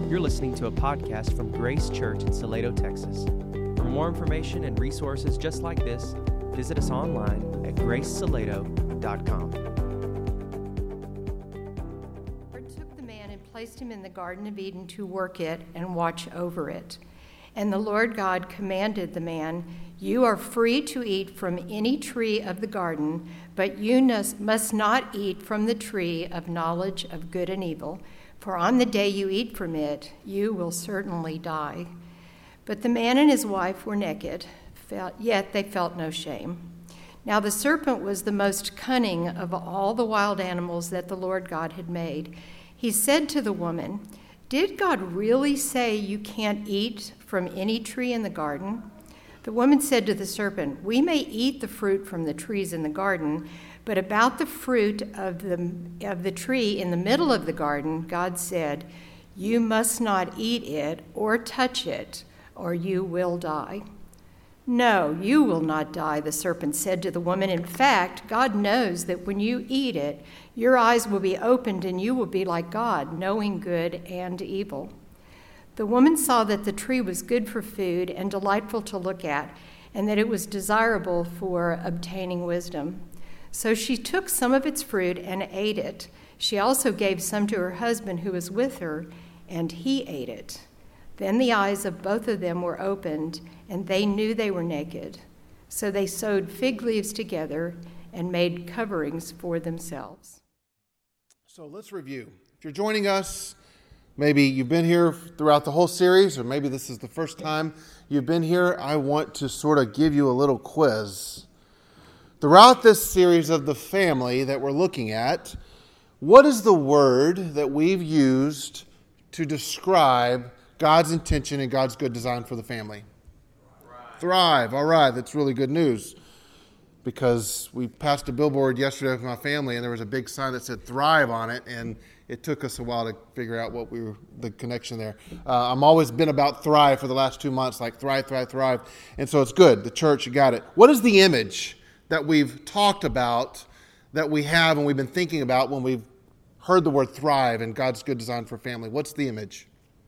You're listening to a podcast from Grace Church in Salado, Texas. For more information and resources just like this, visit us online at gracesalado.com. Lord took the man and placed him in the Garden of Eden to work it and watch over it. And the Lord God commanded the man, "You are free to eat from any tree of the garden, but you must not eat from the tree of knowledge of good and evil. For on the day you eat from it, you will certainly die." But the man and his wife were naked, yet they felt no shame. Now the serpent was the most cunning of all the wild animals that the Lord God had made. He said to the woman, "Did God really say you can't eat from any tree in the garden?" The woman said to the serpent, "We may eat the fruit from the trees in the garden, but about the fruit of the tree in the middle of the garden, God said, 'You must not eat it or touch it, or you will die.'" "No, you will not die," the serpent said to the woman. "In fact, God knows that when you eat it, your eyes will be opened and you will be like God, knowing good and evil." The woman saw that the tree was good for food and delightful to look at, and that it was desirable for obtaining wisdom. So she took some of its fruit and ate it. She also gave some to her husband who was with her, and he ate it. Then the eyes of both of them were opened, and they knew they were naked. So they sewed fig leaves together and made coverings for themselves. So let's review. If you're joining us, maybe you've been here throughout the whole series, or maybe this is the first time you've been here, I want to sort of give you a little quiz. Throughout this series of the family that we're looking at, what is the word that we've used to describe God's intention and God's good design for the family? Thrive. All right, that's really good news. Because we passed a billboard yesterday with my family, and there was a big sign that said "Thrive" on it, and it took us a while to figure out the connection there. I'm always been about thrive for the last 2 months, like thrive, thrive, thrive. And so it's good. The church, you got it. What is the image that we've talked about, that we have and we've been thinking about when we've heard the word thrive and God's good design for family? What's the image?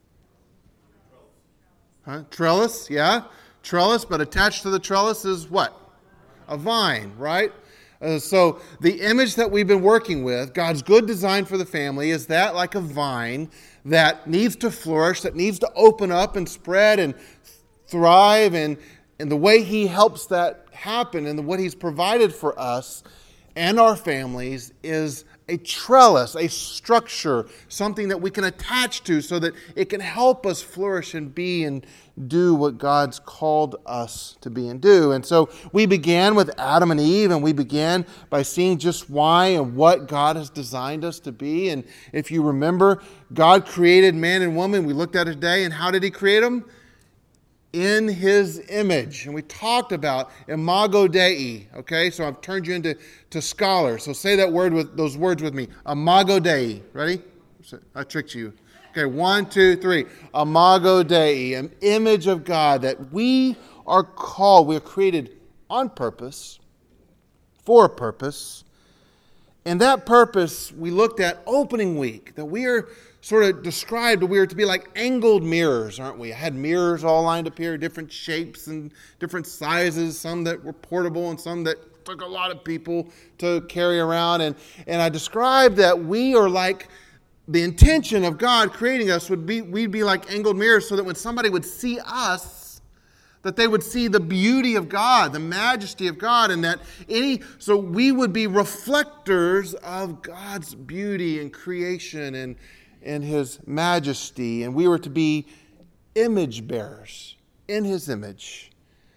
Trellis, yeah. Trellis, but attached to the trellis is what? A vine, right? So the image that we've been working with, God's good design for the family, is that like a vine that needs to flourish, that needs to open up and spread and thrive, and the way He helps that happen and what He's provided for us and our families is a trellis, a structure, something that we can attach to so that it can help us flourish and be and do what God's called us to be and do. And so we began with Adam and Eve, and we began by seeing just why and what God has designed us to be. And if you remember, God created man and woman. We looked at it today, and how did He create them? In His image. And we talked about imago Dei. Okay, so I've turned you into scholars. So say that word with those words with me. Imago Dei. Ready? I tricked you. Okay, 1, 2, 3. Imago Dei, an image of God that we are called. We are created on purpose, for a purpose. And that purpose we looked at opening week, that we are sort of described, we are to be like angled mirrors, aren't we? I had mirrors all lined up here, different shapes and different sizes, some that were portable and some that took a lot of people to carry around. And I described that we are like, the intention of God creating us we'd be like angled mirrors, so that when somebody would see us, that they would see the beauty of God, the majesty of God, and so we would be reflectors of God's beauty and creation and His majesty, and we were to be image bearers in His image.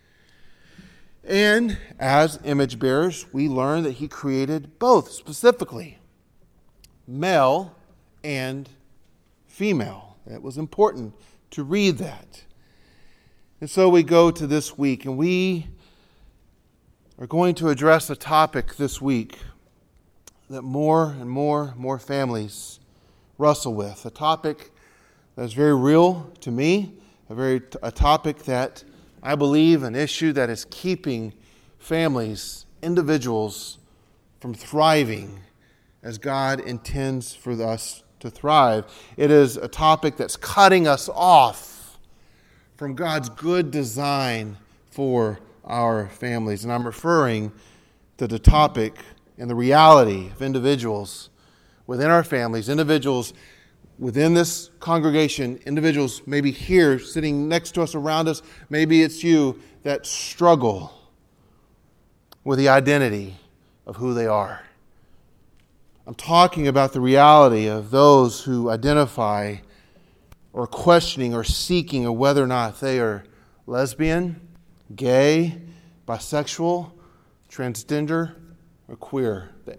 And as image bearers, we learn that He created both, specifically male and female. It was important to read that. And so we go to this week, and we are going to address a topic this week that more and more families wrestle with. A topic that is very real to me, a topic that I believe an issue that is keeping families, individuals from thriving as God intends for us to thrive. It is a topic that's cutting us off from God's good design for our families. And I'm referring to the topic and the reality of individuals within our families, individuals within this congregation, individuals maybe here sitting next to us, around us, maybe it's you that struggle with the identity of who they are. I'm talking about the reality of those who identify or questioning or seeking of whether or not they are lesbian, gay, bisexual, transgender, or queer. The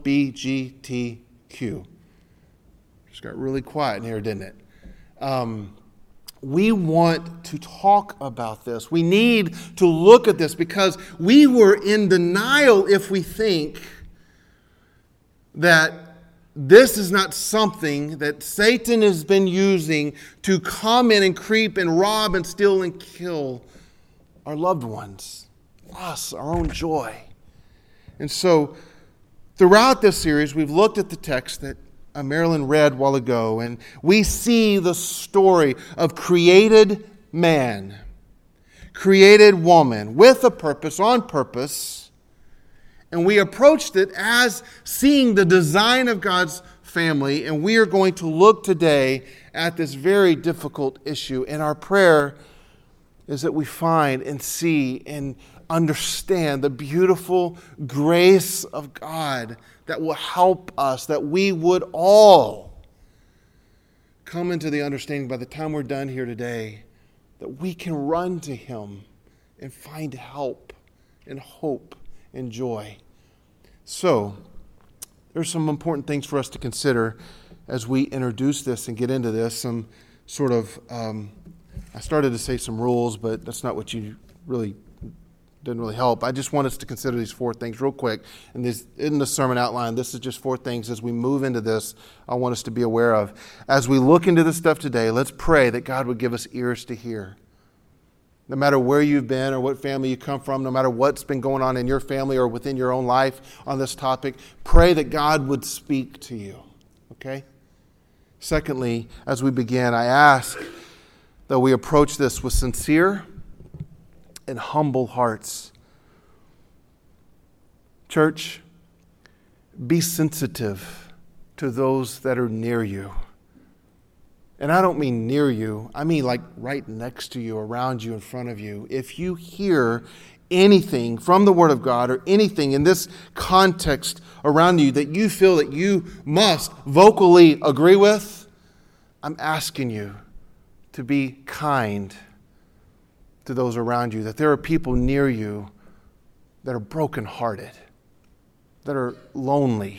LBGTQ. Just got really quiet in here, didn't it? We want to talk about this. We need to look at this because we were in denial if we think that this is not something that Satan has been using to come in and creep and rob and steal and kill our loved ones, us, our own joy. And so throughout this series, we've looked at the text that Marilyn read a while ago, and we see the story of created man, created woman, with a purpose, on purpose. And we approached it as seeing the design of God's family, and we are going to look today at this very difficult issue. And our prayer is that we find and see and understand the beautiful grace of God that will help us, that we would all come into the understanding by the time we're done here today, that we can run to Him and find help and hope and joy. So, there's some important things for us to consider as we introduce this and get into this. Some sort of, I started to say some rules, but that's not what you really, didn't really help. I just want us to consider these 4 things real quick. And this in the sermon outline, this is just 4 things as we move into this I want us to be aware of. As we look into this stuff today, let's pray that God would give us ears to hear. No matter where you've been or what family you come from, no matter what's been going on in your family or within your own life on this topic, pray that God would speak to you. Okay? Secondly, as we begin, I ask that we approach this with sincere and humble hearts. Church, be sensitive to those that are near you. And I don't mean near you, I mean like right next to you, around you, in front of you. If you hear anything from the Word of God or anything in this context around you that you feel that you must vocally agree with, I'm asking you to be kind to those around you, that there are people near you that are brokenhearted, that are lonely,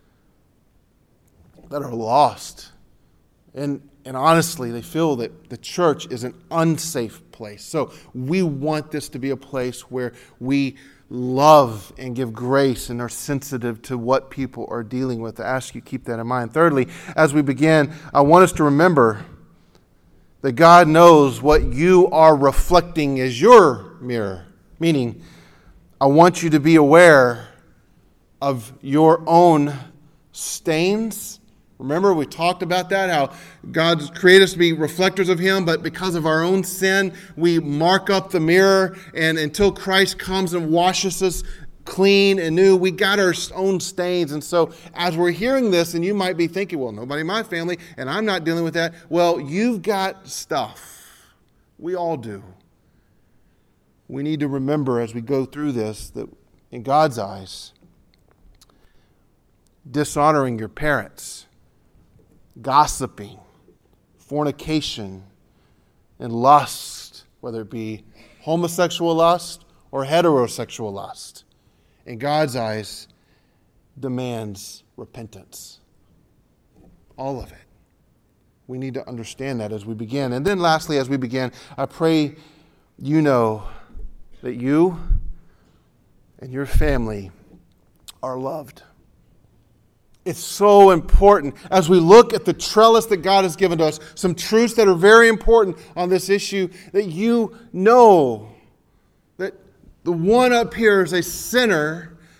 that are lost. And honestly, they feel that the church is an unsafe place. So we want this to be a place where we love and give grace and are sensitive to what people are dealing with. I ask you to keep that in mind. Thirdly, as we begin, I want us to remember that God knows what you are reflecting as your mirror. Meaning, I want you to be aware of your own stains. Remember, we talked about that, how God's created us to be reflectors of Him, but because of our own sin, we mark up the mirror, and until Christ comes and washes us clean and new, we got our own stains. And so as we're hearing this, and you might be thinking, well, nobody in my family, and I'm not dealing with that. Well, you've got stuff. We all do. We need to remember as we go through this that in God's eyes, dishonoring your parents, gossiping, fornication, and lust, whether it be homosexual lust or heterosexual lust, in God's eyes, demands repentance. All of it. We need to understand that as we begin. And then lastly, as we begin, I pray you know that you and your family are loved. It's so important as we look at the trellis that God has given to us, some truths that are very important on this issue, that you know that the one up here is a sinner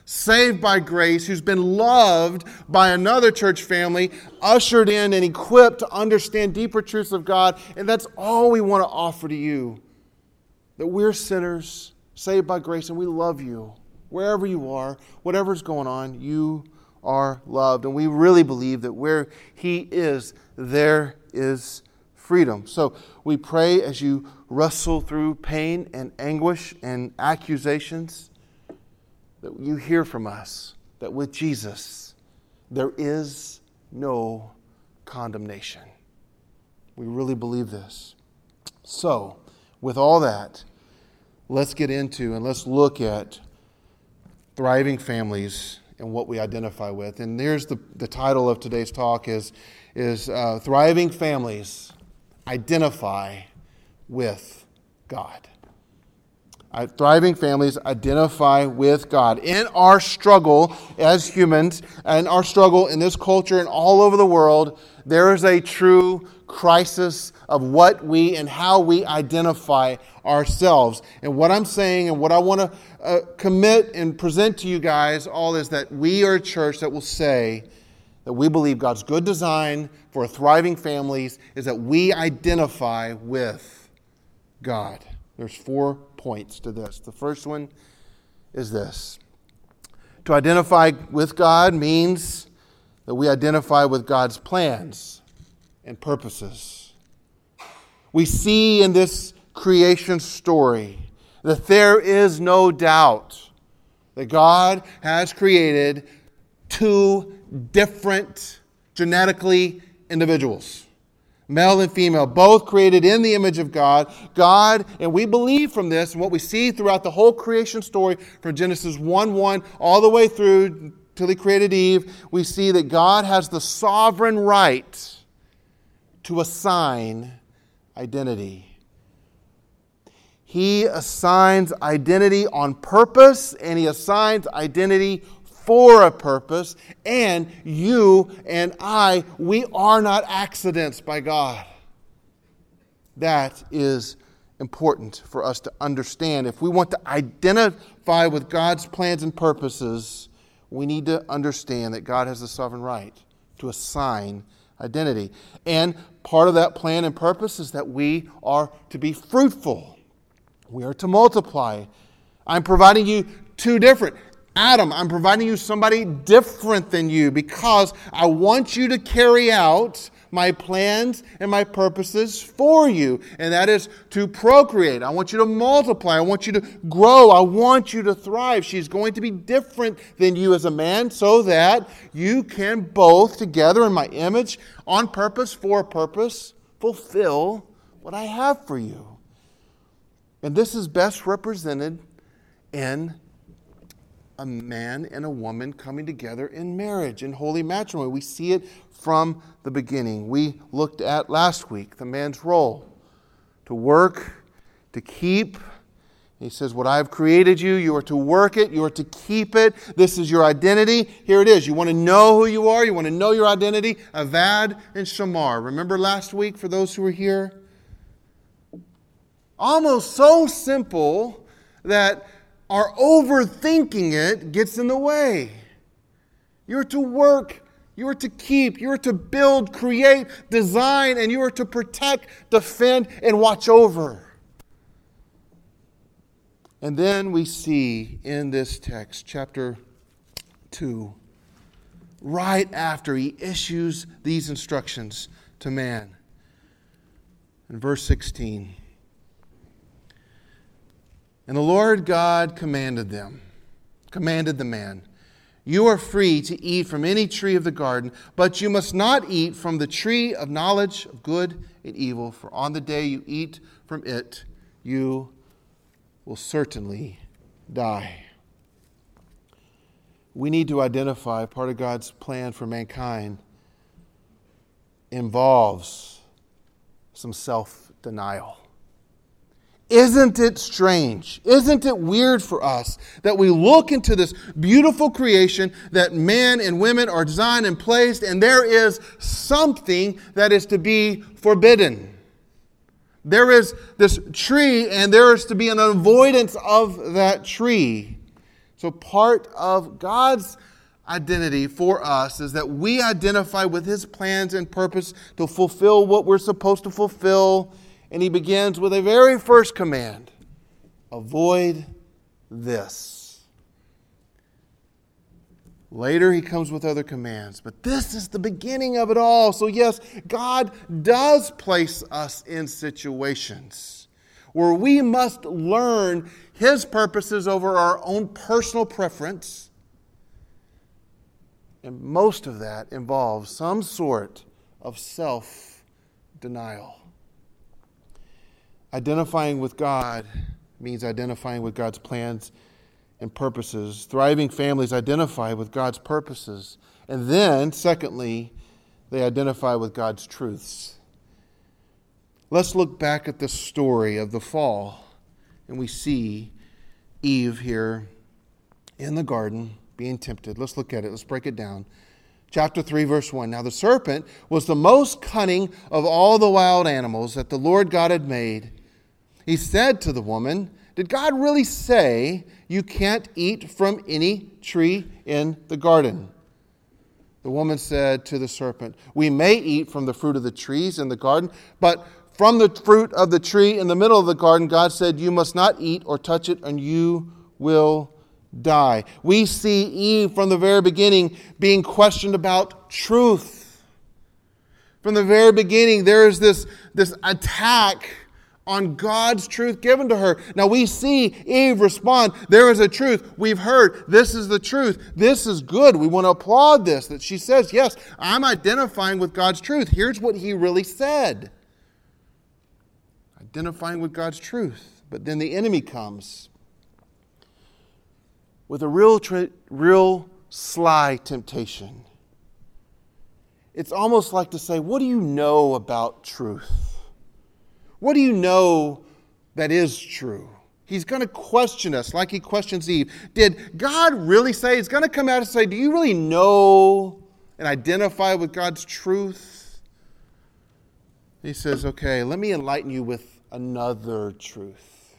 saved by grace, who's been loved by another church family, ushered in and equipped to understand deeper truths of God. And that's all we want to offer to you. That we're sinners, saved by grace, and we love you. Wherever you are, whatever's going on, you are loved. And we really believe that where He is, there is freedom. So we pray as you wrestle through pain and anguish and accusations, that you hear from us that with Jesus, there is no condemnation. We really believe this. So, with all that, let's get into and let's look at thriving families and what we identify with. And there's the title of today's talk is Thriving Families Identify with God. Thriving families identify with God. In our struggle as humans, and our struggle in this culture and all over the world, there is a true crisis of what we and how we identify ourselves. And what I'm saying and what I want to commit and present to you guys all is that we are a church that will say that we believe God's good design for thriving families is that we identify with God. There's 4 points to this. The first one is this. To identify with God means that we identify with God's plans and purposes. We see in this creation story that there is no doubt that God has created 2 different genetically individuals. Male and female, both created in the image of God. God, and we believe from this, and what we see throughout the whole creation story, from Genesis 1:1 all the way through till He created Eve, we see that God has the sovereign right to assign identity. He assigns identity on purpose, and He assigns identity for a purpose, and you and I, we are not accidents by God. That is important for us to understand. If we want to identify with God's plans and purposes, we need to understand that God has the sovereign right to assign identity. And part of that plan and purpose is that we are to be fruitful. We are to multiply. I'm providing you 2 different. Adam, I'm providing you somebody different than you because I want you to carry out my plans and my purposes for you. And that is to procreate. I want you to multiply. I want you to grow. I want you to thrive. She's going to be different than you as a man so that you can both together in my image, on purpose, for a purpose, fulfill what I have for you. And this is best represented in a man and a woman coming together in marriage, in holy matrimony. We see it from the beginning. We looked at last week the man's role to work, to keep. He says, what I have created you, you are to work it, you are to keep it. This is your identity. Here it is. You want to know who you are, you want to know your identity. Avad and Shamar. Remember last week for those who were here? Almost so simple that our overthinking it gets in the way. You're to work, you are to keep, you are to build, create, design, and you are to protect, defend, and watch over. And then we see in this text, chapter 2, right after he issues these instructions to man, in verse 16, and the Lord God commanded the man, you are free to eat from any tree of the garden, but you must not eat from the tree of knowledge of good and evil, for on the day you eat from it, you will certainly die. We need to identify part of God's plan for mankind involves some self-denial. Isn't it strange? Isn't it weird for us that we look into this beautiful creation that men and women are designed and placed, and there is something that is to be forbidden? There is this tree, and there is to be an avoidance of that tree. So part of God's identity for us is that we identify with His plans and purpose to fulfill what we're supposed to fulfill. And He begins with a very first command: avoid this. Later, He comes with other commands, but this is the beginning of it all. So yes, God does place us in situations where we must learn His purposes over our own personal preference. And most of that involves some sort of self-denial. Identifying with God means identifying with God's plans and purposes. Thriving families identify with God's purposes. And then, secondly, they identify with God's truths. Let's look back at the story of the fall. And we see Eve here in the garden being tempted. Let's look at it. Let's break it down. Chapter 3, verse 1. Now the serpent was the most cunning of all the wild animals that the Lord God had made. He said to the woman, "Did God really say you can't eat from any tree in the garden?" The woman said to the serpent, "We may eat from the fruit of the trees in the garden, but from the fruit of the tree in the middle of the garden, God said, you must not eat or touch it, and you will die." We see Eve from the very beginning being questioned about truth. From the very beginning, there is this attack on God's truth given to her. Now we see Eve respond, there is a truth. We've heard this is the truth. This is good. We want to applaud this. That she says, yes, I'm identifying with God's truth. Here's what He really said. Identifying with God's truth. But then the enemy comes with a real sly temptation. It's almost like to say, what do you know about truth? What do you know that is true? He's going to question us like He questions Eve. Did God really say? He's going to come out and say, do you really know and identify with God's truth? He says, okay, let me enlighten you with another truth.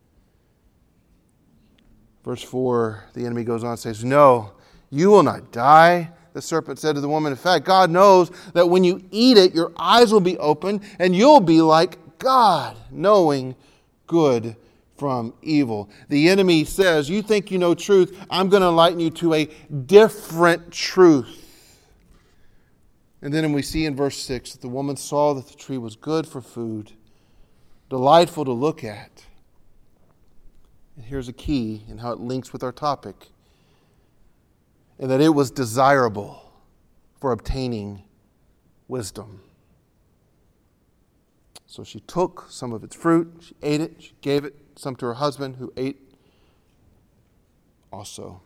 Verse 4, the enemy goes on and says, no, you will not die. The serpent said to the woman, in fact, God knows that when you eat it, your eyes will be opened and you'll be like God, knowing good from evil. The enemy says, you think you know truth, I'm going to enlighten you to a different truth. And then we see in verse 6 that the woman saw that the tree was good for food, delightful to look at. And here's a key in how it links with our topic. And that it was desirable for obtaining wisdom. So she took some of its fruit, she ate it, she gave it some to her husband who ate also.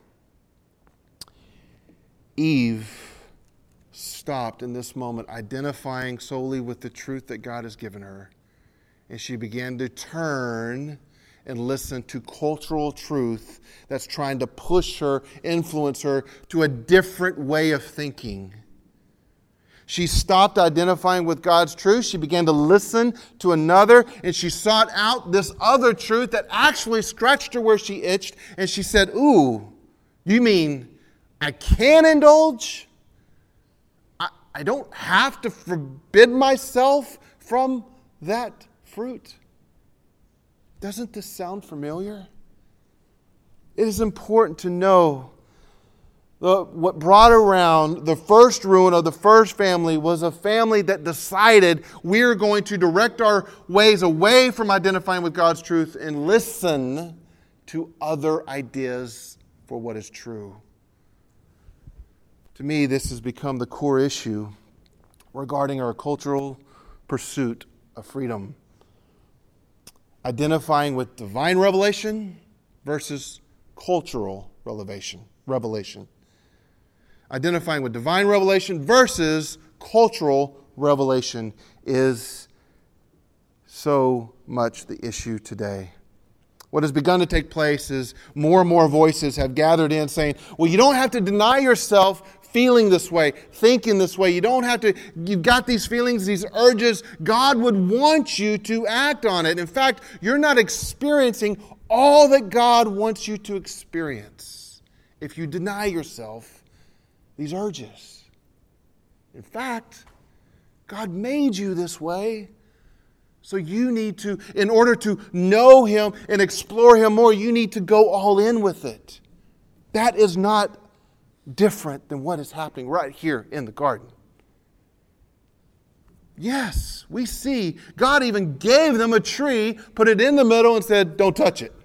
Eve stopped in this moment identifying solely with the truth that God has given her. And she began to turn and listen to cultural truth that's trying to push her, influence her to a different way of thinking. She stopped identifying with God's truth. She began to listen to another, and she sought out this other truth that actually scratched her where she itched. And she said, ooh, you mean I can indulge? I don't have to forbid myself from that fruit? Doesn't this sound familiar? It is important to know what brought around the first ruin of the first family was a family that decided we're going to direct our ways away from identifying with God's truth and listen to other ideas for what is true. To me, this has become the core issue regarding our cultural pursuit of freedom. Identifying with divine revelation versus cultural revelation. Identifying with divine revelation versus cultural revelation is so much the issue today. What has begun to take place is more and more voices have gathered in saying, well, you don't have to deny yourself feeling this way, thinking this way. You don't have to, you've got these feelings, these urges. God would want you to act on it. In fact, you're not experiencing all that God wants you to experience. if you deny yourself these urges. In fact, God made you this way. So you need to, in order to know Him and explore Him more, you need to go all in with it. That is not different than what is happening right here in the garden. Yes, we see God even gave them a tree, put it in the middle and said, don't touch it.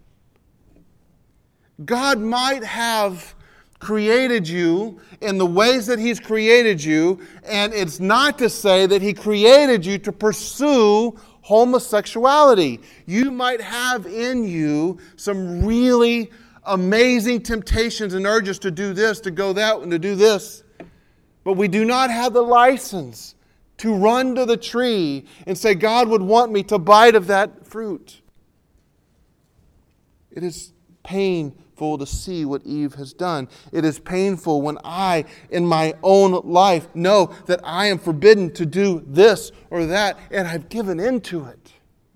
God might have created you in the ways that He's created you, and it's not to say that He created you to pursue homosexuality. You might have in you some really amazing temptations and urges to do this, to go that, and to do this. But we do not have the license to run to the tree and say, God would want me to bite of that fruit. It is painful to see what Eve has done. It is painful when I, in my own life, know that I am forbidden to do this or that, and I've given into it.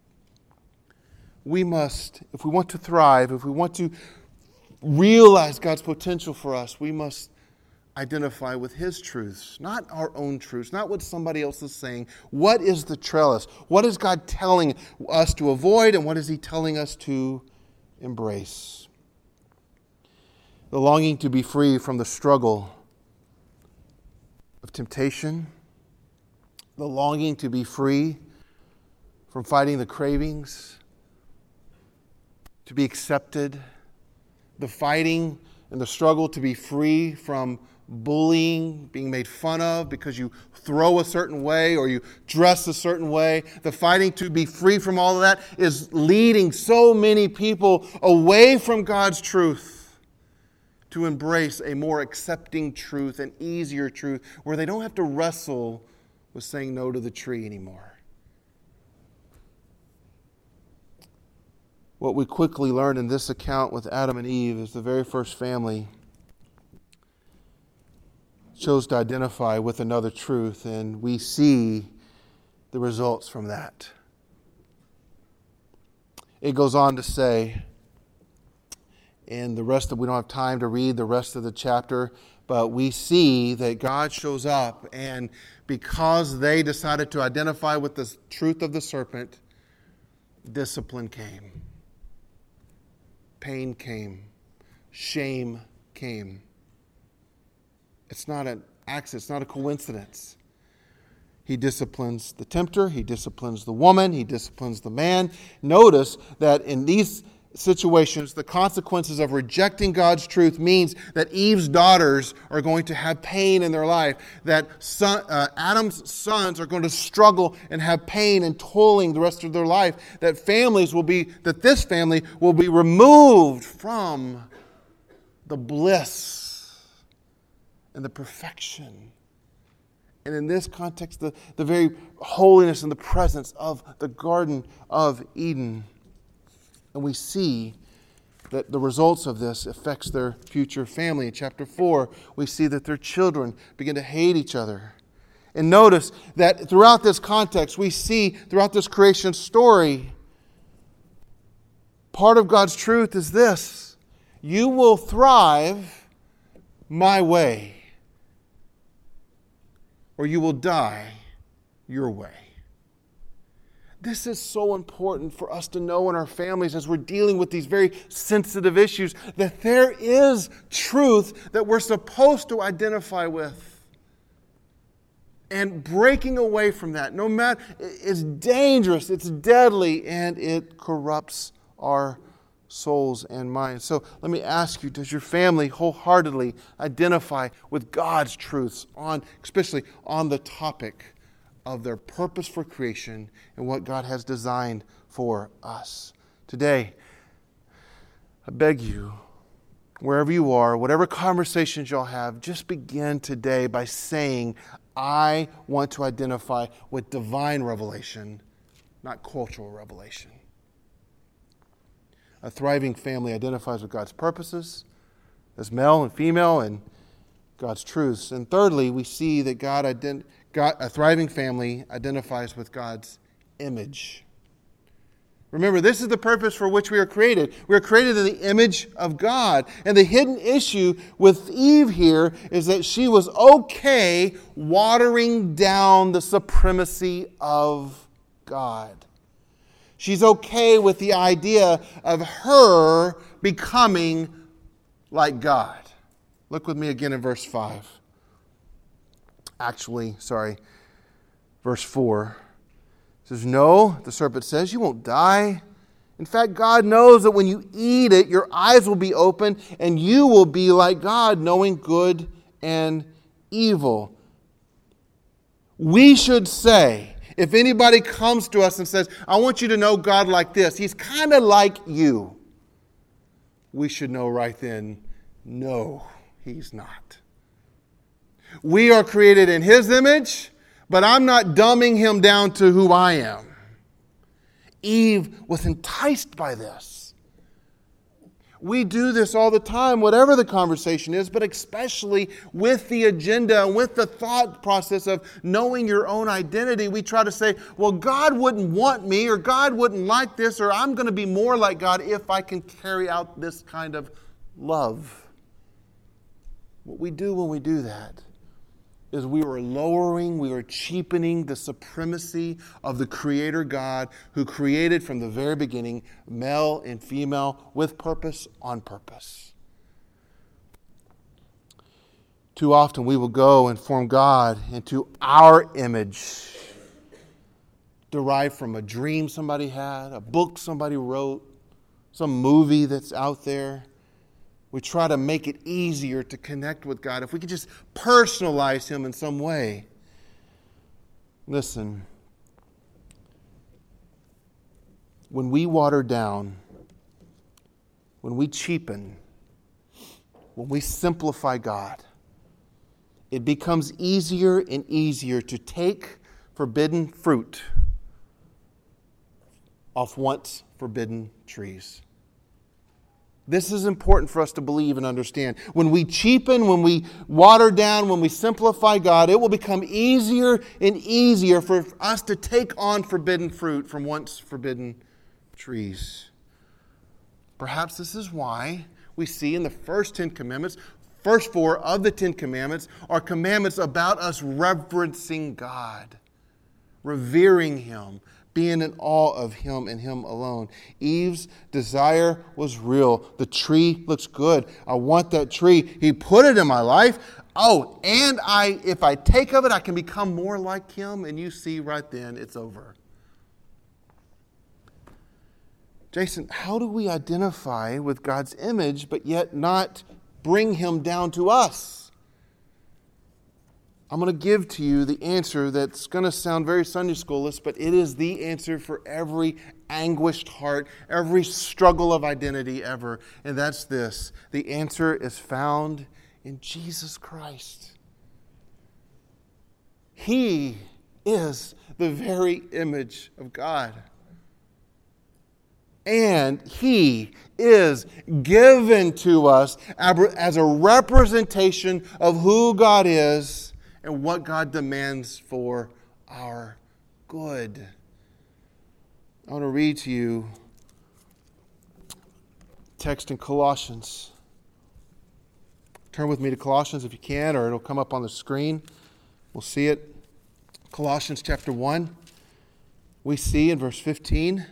We must, if we want to thrive, if we want to realize God's potential for us, we must identify with His truths, not our own truths, not what somebody else is saying. What is the trellis? What is God telling us to avoid, and what is He telling us to embrace? The longing to be free from the struggle of temptation, the longing to be free from fighting the cravings, to be accepted, the fighting and the struggle to be free from bullying, being made fun of because you throw a certain way or you dress a certain way. The fighting to be free from all of that is leading so many people away from God's truth to embrace a more accepting truth, an easier truth, where they don't have to wrestle with saying no to the tree anymore. What we quickly learn in this account with Adam and Eve is the very first family chose to identify with another truth, and we see the results from that. It goes on to say, and we don't have time to read the rest of the chapter, but we see that God shows up, and because they decided to identify with the truth of the serpent, discipline came. Pain came. Shame came. It's not an accident. It's not a coincidence. He disciplines the tempter. He disciplines the woman. He disciplines the man. Notice that in these situations, the consequences of rejecting God's truth means that Eve's daughters are going to have pain in their life, that Adam's sons are going to struggle and have pain and toiling the rest of their life, that this family will be removed from the bliss and the perfection. And in this context, the very holiness and the presence of the Garden of Eden. And we see that the results of this affects their future family. In chapter 4, we see that their children begin to hate each other. And notice that throughout this context, we see throughout this creation story, part of God's truth is this: you will thrive my way, or you will die your way. This is so important for us to know in our families as we're dealing with these very sensitive issues, that there is truth that we're supposed to identify with. And breaking away from that, no matter, it's dangerous, it's deadly, and it corrupts our souls and minds. So let me ask you, does your family wholeheartedly identify with God's truths, especially on the topic of their purpose for creation and what God has designed for us? Today, I beg you, wherever you are, whatever conversations you'll have, just begin today by saying, I want to identify with divine revelation, not cultural revelation. A thriving family identifies with God's purposes as male and female and God's truths. And thirdly, we see that a thriving family identifies with God's image. Remember, this is the purpose for which we are created. We are created in the image of God. And the hidden issue with Eve here is that she was okay watering down the supremacy of God. She's okay with the idea of her becoming like God. Look with me again in verse 5. Verse 4. It says, "No," the serpent says, "you won't die. In fact, God knows that when you eat it, your eyes will be open and you will be like God, knowing good and evil." We should say, if anybody comes to us and says, "I want you to know God like this, He's kind of like you," we should know right then, no, He's not. We are created in His image, but I'm not dumbing Him down to who I am. Eve was enticed by this. We do this all the time, whatever the conversation is, but especially with the agenda and with the thought process of knowing your own identity. We try to say, well, God wouldn't want me, or God wouldn't like this, or I'm going to be more like God if I can carry out this kind of love. What we do when we do that is we are cheapening the supremacy of the Creator God who created from the very beginning male and female with purpose, on purpose. Too often we will go and form God into our image, derived from a dream somebody had, a book somebody wrote, some movie that's out there. We try to make it easier to connect with God if we could just personalize Him in some way. Listen, when we water down, when we cheapen, when we simplify God, it becomes easier and easier to take forbidden fruit off once forbidden trees. This is important for us to believe and understand. When we cheapen, when we water down, when we simplify God, it will become easier and easier for us to take on forbidden fruit from once forbidden trees. Perhaps this is why we see in the first 10 commandments, first 4 of the 10 commandments are commandments about us reverencing God, revering Him, being in awe of Him and Him alone. Eve's desire was real. The tree looks good. I want that tree. He put it in my life. Oh, and if I take of it, I can become more like Him. And you see right then, it's over. Jason, how do we identify with God's image, but yet not bring Him down to us? I'm going to give to you the answer that's going to sound very Sunday schoolist, but it is the answer for every anguished heart, every struggle of identity ever. And that's this. The answer is found in Jesus Christ. He is the very image of God. And He is given to us as a representation of who God is and what God demands for our good. I want to read to you text in Colossians. Turn with me to Colossians if you can, or it'll come up on the screen. We'll see it. Colossians chapter 1. We see in verse 15,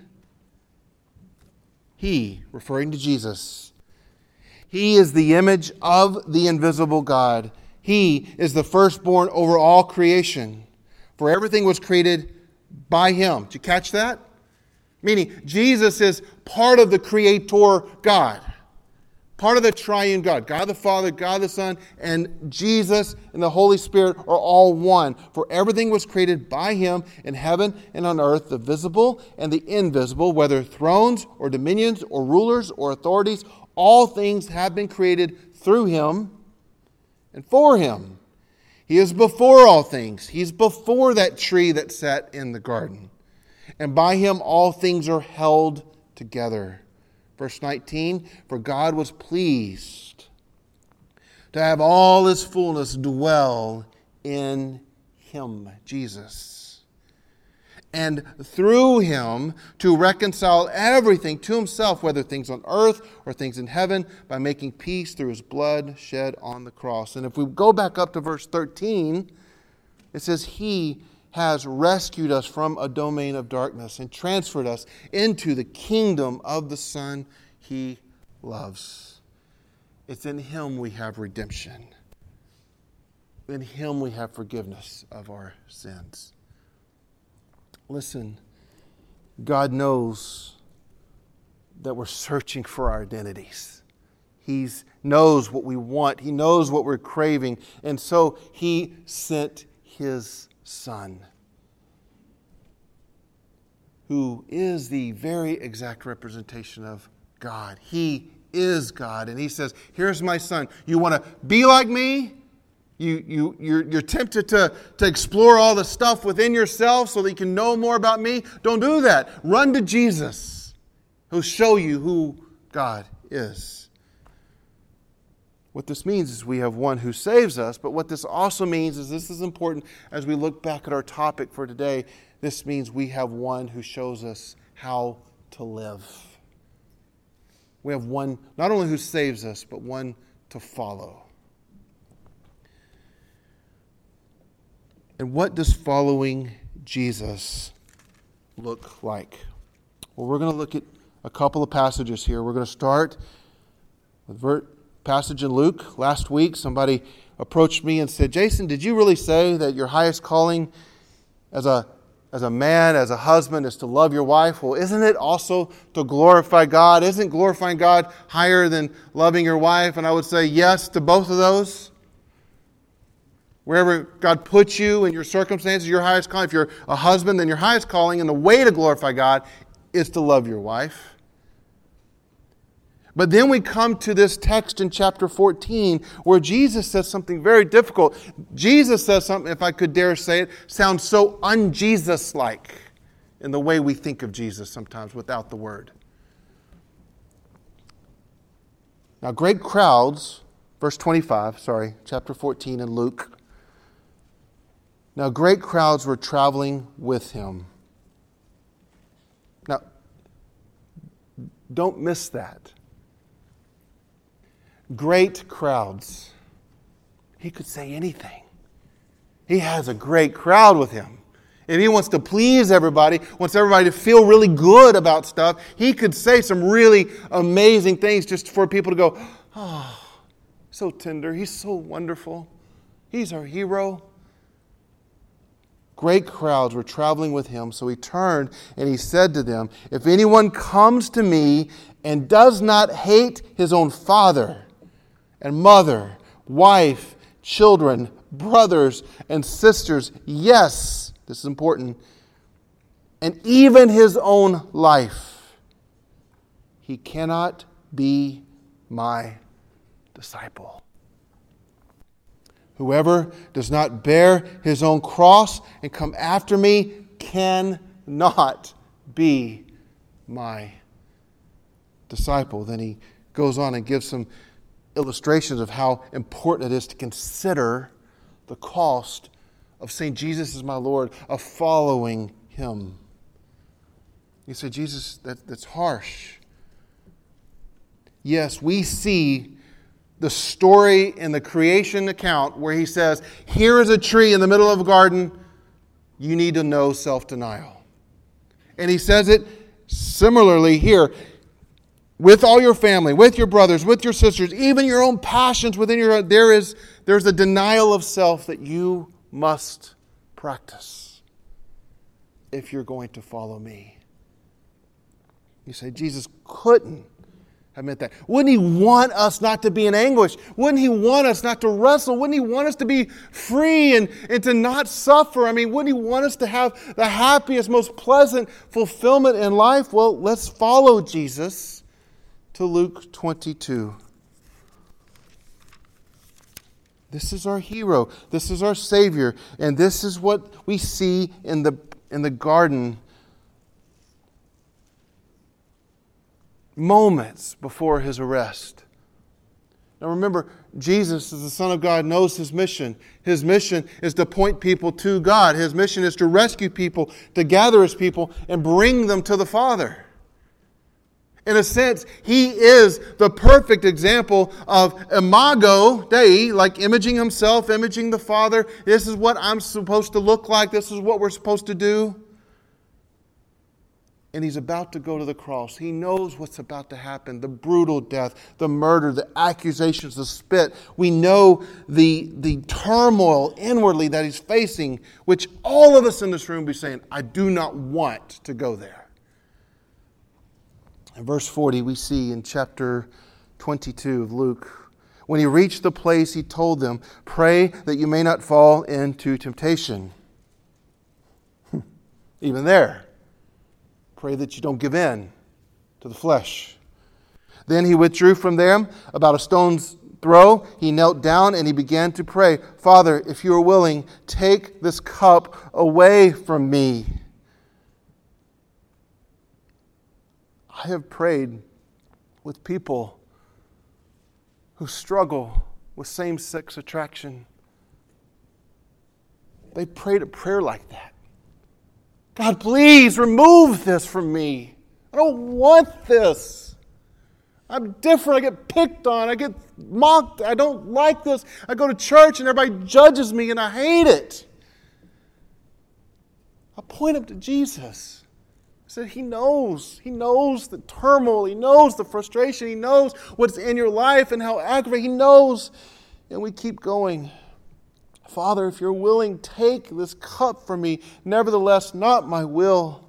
He, referring to Jesus, He is the image of the invisible God. He is the firstborn over all creation. For everything was created by Him. Did you catch that? Meaning, Jesus is part of the Creator God. Part of the triune God. God the Father, God the Son, and Jesus and the Holy Spirit are all one. For everything was created by Him in heaven and on earth, the visible and the invisible, whether thrones or dominions or rulers or authorities. All things have been created through Him and for Him. He is before all things. He's before that tree that sat in the garden. And by Him all things are held together. Verse 19, for God was pleased to have all His fullness dwell in Him, Jesus. and through him to reconcile everything to himself, whether things on earth or things in heaven, by making peace through his blood shed on the cross. And if we go back up to verse 13, it says, he has rescued us from a domain of darkness and transferred us into the kingdom of the Son he loves. It's in him we have redemption. In him we have forgiveness of our sins. Listen, God knows that we're searching for our identities. He knows what we want. He knows what we're craving. And so he sent his Son, who is the very exact representation of God. He is God. And he says, here's my Son. You want to be like me? You're tempted to explore all the stuff within yourself so that you can know more about me? Don't do that. Run to Jesus, who'll show you who God is. What this means is we have one who saves us, but what this also means is, this is important as we look back at our topic for today, this means we have one who shows us how to live. We have one not only who saves us, but one to follow. And what does following Jesus look like? Well, we're going to look at a couple of passages here. We're going to start with a passage in Luke. Last week, somebody approached me and said, Jason, did you really say that your highest calling as a man, as a husband, is to love your wife? Well, isn't it also to glorify God? Isn't glorifying God higher than loving your wife? And I would say yes to both of those. Wherever God puts you in your circumstances, your highest calling. If you're a husband, then your highest calling and the way to glorify God is to love your wife. But then we come to this text in chapter 14 where Jesus says something very difficult. Jesus says something, if I could dare say it, sounds so un-Jesus-like in the way we think of Jesus sometimes without the word. Now, great crowds, verse 25, chapter 14 in Luke. Now, great crowds were traveling with him. Now, don't miss that. Great crowds. He could say anything. He has a great crowd with him. If he wants to please everybody, wants everybody to feel really good about stuff, he could say some really amazing things just for people to go, oh, so tender. He's so wonderful. He's our hero. Great crowds were traveling with him, so he turned and he said to them, if anyone comes to me and does not hate his own father and mother, wife, children, brothers and sisters, yes, this is important, and even his own life, he cannot be my disciple. Whoever does not bear his own cross and come after me cannot be my disciple. Then he goes on and gives some illustrations of how important it is to consider the cost of saying Jesus is my Lord, of following him. You say, Jesus, that's harsh. Yes, we see the story in the creation account where he says, here is a tree in the middle of a garden, you need to know self-denial. And he says it similarly here, with all your family, with your brothers, with your sisters, even your own passions within your own, there's a denial of self that you must practice if you're going to follow me. You say, Jesus couldn't have meant that. Wouldn't he want us not to be in anguish? Wouldn't he want us not to wrestle? Wouldn't he want us to be free and to not suffer? I mean, wouldn't he want us to have the happiest, most pleasant fulfillment in life? Well, let's follow Jesus to Luke 22. This is our hero. This is our Savior. And this is what we see in the garden moments before his arrest. Now remember, Jesus, as the Son of God, knows His mission. His mission is to point people to God. His mission is to rescue people, to gather His people, and bring them to the Father. In a sense, He is the perfect example of imago Dei, like imaging Himself, imaging the Father. This is what I'm supposed to look like. This is what we're supposed to do. And He's about to go to the cross. He knows what's about to happen. The brutal death, the murder, the accusations, the spit. We know the turmoil inwardly that He's facing, which all of us in this room be saying, I do not want to go there. In verse 40, we see in chapter 22 of Luke, when He reached the place, He told them, pray that you may not fall into temptation. Even there, pray that you don't give in to the flesh. Then He withdrew from them about a stone's throw. He knelt down and He began to pray, Father, if you are willing, take this cup away from me. I have prayed with people who struggle with same-sex attraction. They prayed a prayer like that. God, please remove this from me. I don't want this. I'm different. I get picked on. I get mocked. I don't like this. I go to church and everybody judges me and I hate it. I point them to Jesus. I said, He knows. He knows the turmoil. He knows the frustration. He knows what's in your life and how aggravating. He knows. And we keep going. Father, if you're willing, take this cup from me. Nevertheless, not my will,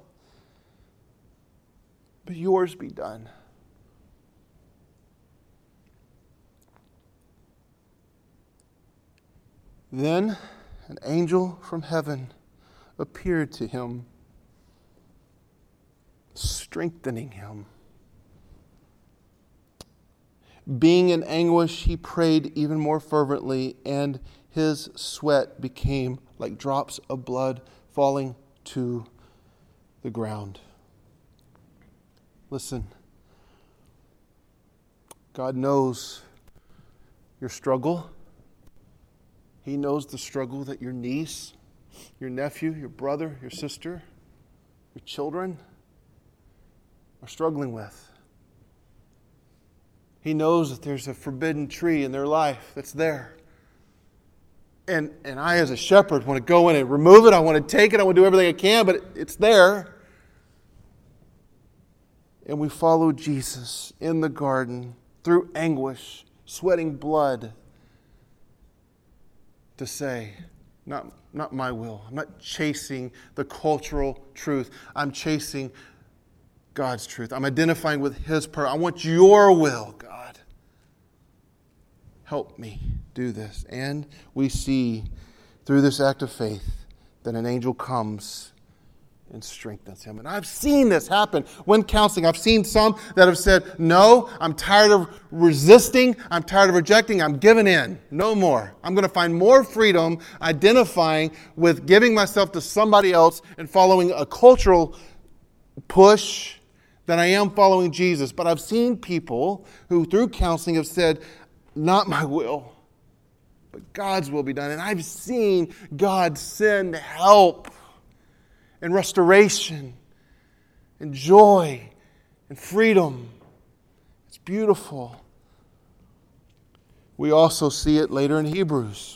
but yours be done. Then an angel from heaven appeared to him, strengthening him. Being in anguish, he prayed even more fervently, and his sweat became like drops of blood falling to the ground. Listen, God knows your struggle. He knows the struggle that your niece, your nephew, your brother, your sister, your children are struggling with. He knows that there's a forbidden tree in their life that's there. And I, as a shepherd, want to go in and remove it. I want to take it. I want to do everything I can, but it's there. And we follow Jesus in the garden through anguish, sweating blood, to say, not my will. I'm not chasing the cultural truth. I'm chasing God's truth. I'm identifying with His purpose. I want your will, God. Help me do this. And we see through this act of faith that an angel comes and strengthens him. And I've seen this happen when counseling. I've seen some that have said, no, I'm tired of resisting. I'm tired of rejecting. I'm giving in. No more. I'm going to find more freedom identifying with giving myself to somebody else and following a cultural push than I am following Jesus. But I've seen people who through counseling have said, not my will, but God's will be done. And I've seen God send help and restoration and joy and freedom. It's beautiful. We also see it later in Hebrews.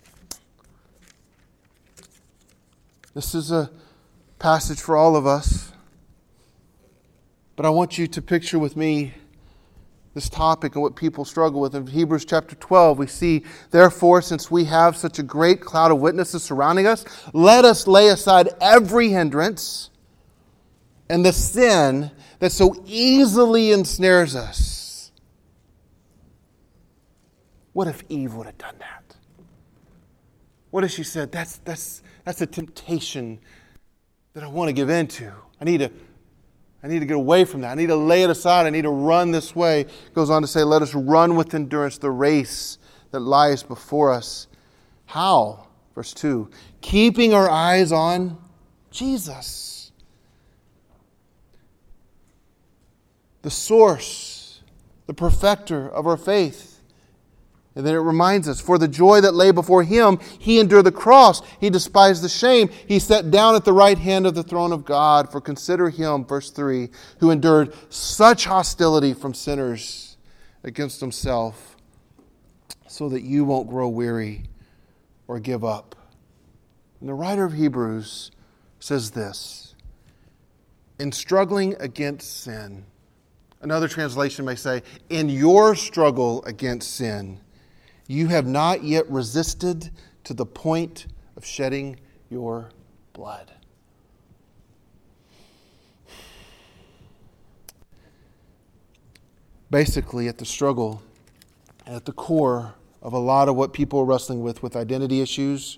This is a passage for all of us. But I want you to picture with me this topic and what people struggle with. In Hebrews chapter 12, we see, therefore, since we have such a great cloud of witnesses surrounding us, let us lay aside every hindrance and the sin that so easily ensnares us. What if Eve would have done that? What if she said, that's a temptation that I want to give in to. I need to get away from that. I need to lay it aside. I need to run this way. It goes on to say, let us run with endurance the race that lies before us. How? Verse 2, keeping our eyes on Jesus, the source, the perfecter of our faith. And then it reminds us, for the joy that lay before him, he endured the cross. He despised the shame. He sat down at the right hand of the throne of God. For consider him, verse 3, who endured such hostility from sinners against himself, so that you won't grow weary or give up. And the writer of Hebrews says this, in struggling against sin, another translation may say, in your struggle against sin, you have not yet resisted to the point of shedding your blood. Basically, at the struggle, at the core of a lot of what people are wrestling with identity issues,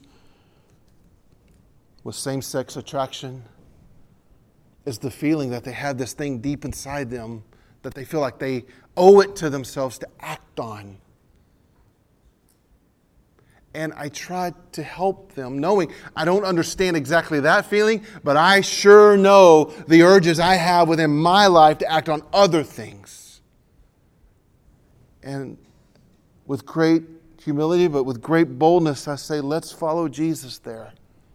with same-sex attraction, is the feeling that they have this thing deep inside them that they feel like they owe it to themselves to act on. And I tried to help them, knowing I don't understand exactly that feeling, but I sure know the urges I have within my life to act on other things. And with great humility, but with great boldness, I say, let's follow Jesus there.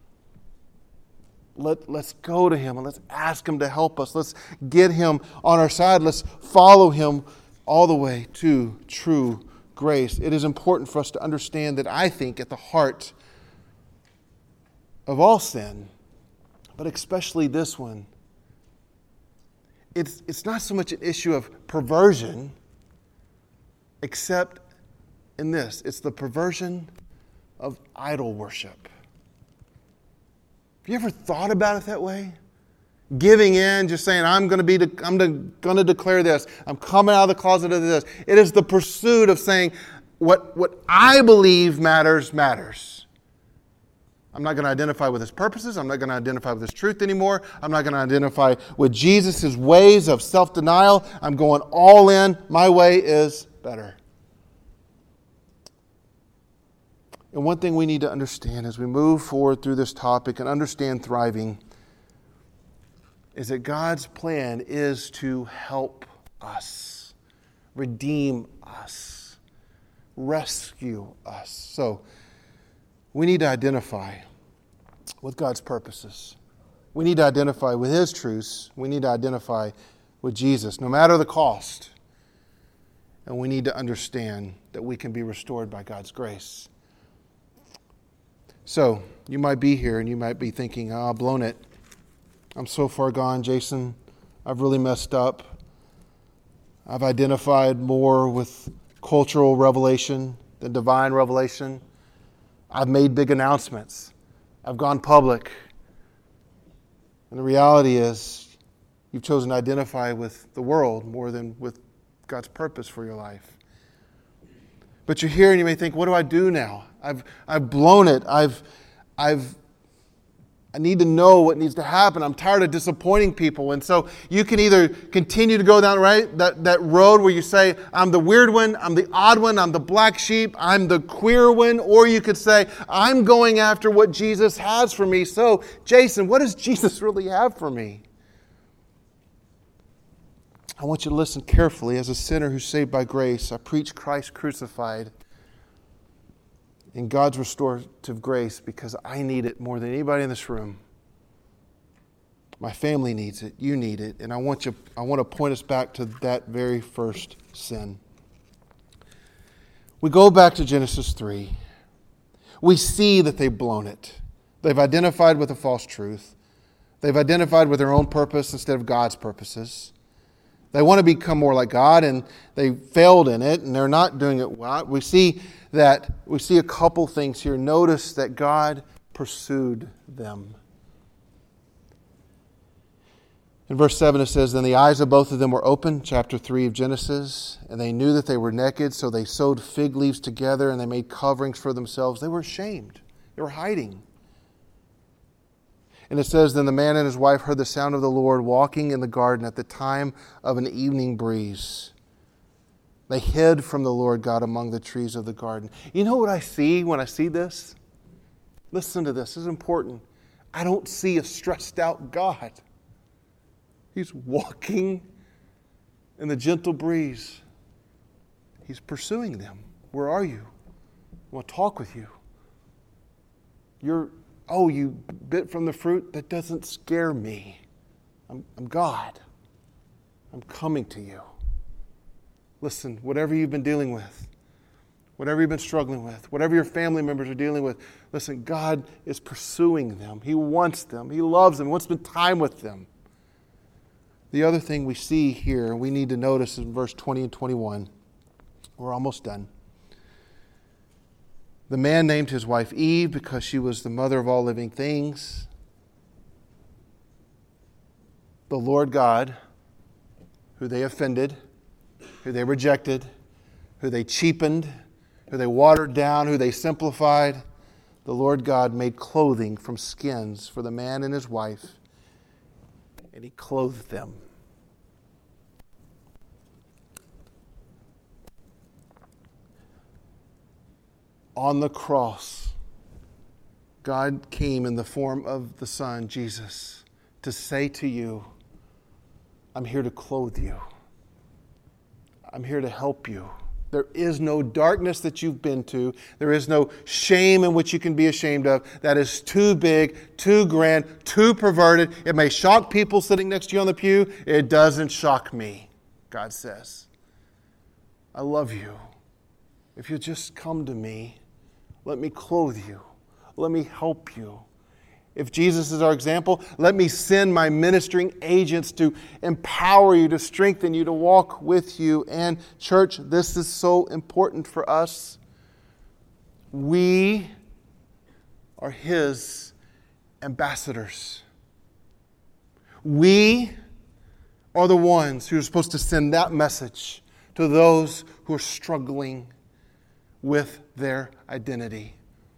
Let's go to him and let's ask him to help us. Let's get him on our side. Let's follow him all the way to true grace. It is important for us to understand that I think at the heart of all sin, but especially this one, it's not so much an issue of perversion, except in this. It's the perversion of idol worship. Have you ever thought about it that way? Giving in, just saying, I'm going to declare this. I'm coming out of the closet of this. It is the pursuit of saying, what I believe matters. I'm not going to identify with his purposes. I'm not going to identify with his truth anymore. I'm not going to identify with Jesus' ways of self-denial. I'm going all in. My way is better. And one thing we need to understand as we move forward through this topic and understand thriving is that God's plan is to help us, redeem us, rescue us. So we need to identify with God's purposes. We need to identify with his truths. We need to identify with Jesus, no matter the cost. And we need to understand that we can be restored by God's grace. So, you might be here and you might be thinking, I've blown it. I'm so far gone, Jason. I've really messed up. I've identified more with cultural revelation than divine revelation. I've made big announcements. I've gone public. And the reality is, you've chosen to identify with the world more than with God's purpose for your life. But you're here and you may think, what do I do now? I've blown it. I need to know what needs to happen. I'm tired of disappointing people. And so you can either continue to go down that road where you say, I'm the weird one, I'm the odd one, I'm the black sheep, I'm the queer one. Or you could say, I'm going after what Jesus has for me. So, Jason, what does Jesus really have for me? I want you to listen carefully. As a sinner who's saved by grace, I preach Christ crucified in God's restorative grace because I need it more than anybody in this room. My family needs it. You need it. And I want to point us back to that very first sin. We go back to Genesis 3. We see that they've blown it. They've identified with a false truth. They've identified with their own purpose instead of God's purposes. They want to become more like God, and they failed in it, and they're not doing it well. We see a couple things here. Notice that God pursued them. In verse 7 it says, Then the eyes of both of them were open, chapter 3 of Genesis, and they knew that they were naked, so they sewed fig leaves together, and they made coverings for themselves. They were ashamed. They were hiding. And it says, Then the man and his wife heard the sound of the Lord walking in the garden at the time of an evening breeze. They hid from the Lord God among the trees of the garden. You know what I see when I see this? Listen to this. This is important. I don't see a stressed out God. He's walking in the gentle breeze. He's pursuing them. Where are you? I want to talk with you. You bit from the fruit? That doesn't scare me. I'm God. I'm coming to you. Listen, whatever you've been dealing with, whatever you've been struggling with, whatever your family members are dealing with, listen, God is pursuing them. He wants them. He loves them. He wants to spend time with them. The other thing we see here, and we need to notice in verse 20 and 21, we're almost done. The man named his wife Eve because she was the mother of all living things. The Lord God, who they offended, who they rejected, who they cheapened, who they watered down, who they simplified, the Lord God made clothing from skins for the man and his wife, and He clothed them. On the cross, God came in the form of the Son, Jesus, to say to you, I'm here to clothe you. I'm here to help you. There is no darkness that you've been to. There is no shame in which you can be ashamed of. That is too big, too grand, too perverted. It may shock people sitting next to you on the pew. It doesn't shock me, God says. I love you. If you just come to me, let me clothe you. Let me help you. If Jesus is our example, let me send my ministering agents to empower you, to strengthen you, to walk with you. And church, this is so important for us. We are His ambassadors. We are the ones who are supposed to send that message to those who are struggling with their identity.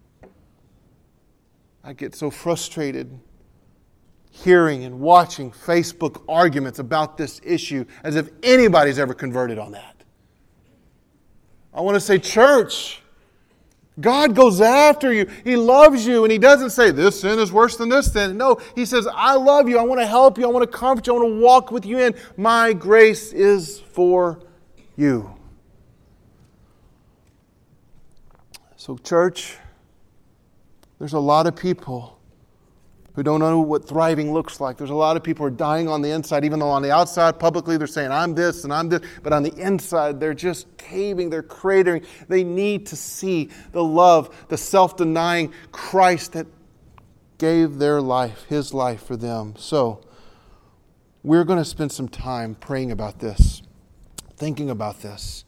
I get so frustrated hearing and watching Facebook arguments about this issue as if anybody's ever converted on that. I want to say, church, God goes after you. He loves you, and He doesn't say this sin is worse than this sin. No, He says, I love you. I want to help you. I want to comfort you. I want to walk with you in. My grace is for you. So, church, there's a lot of people who don't know what thriving looks like. There's a lot of people who are dying on the inside, even though on the outside, publicly, they're saying, I'm this and I'm this. But on the inside, they're just caving, they're cratering. They need to see the love, the self-denying Christ that gave their life, His life for them. So, we're going to spend some time praying about this, thinking about this.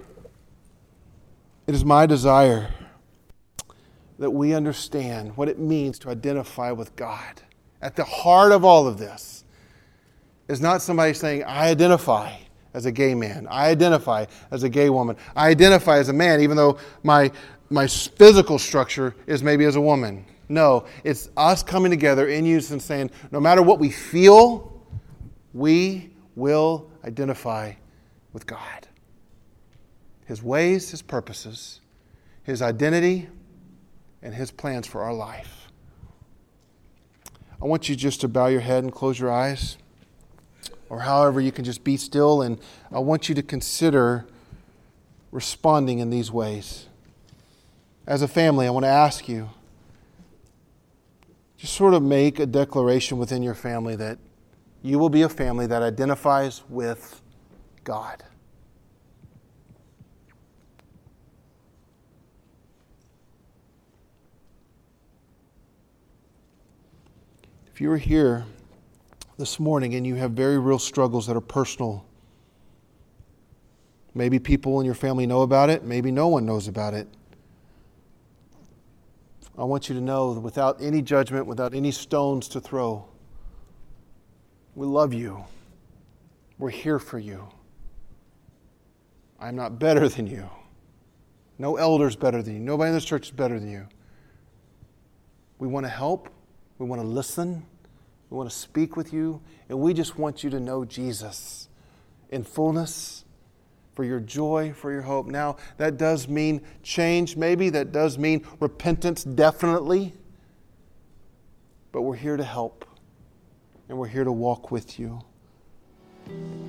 It is my desire that we understand what it means to identify with God. At the heart of all of this is not somebody saying, I identify as a gay man. I identify as a gay woman. I identify as a man, even though my physical structure is maybe as a woman. No, it's us coming together in unison saying, no matter what we feel, we will identify with God. His ways, His purposes, His identity, and His plans for our life. I want you just to bow your head and close your eyes, or however you can just be still, and I want you to consider responding in these ways. As a family, I want to ask you, just sort of make a declaration within your family that you will be a family that identifies with God. If you are here this morning and you have very real struggles that are personal, maybe people in your family know about it, maybe no one knows about it. I want you to know that without any judgment, without any stones to throw, we love you. We're here for you. I'm not better than you. No elder's better than you. Nobody in this church is better than you. We want to help. We want to listen. We want to speak with you. And we just want you to know Jesus in fullness, for your joy, for your hope. Now, that does mean change, maybe. That does mean repentance, definitely. But we're here to help. And we're here to walk with you.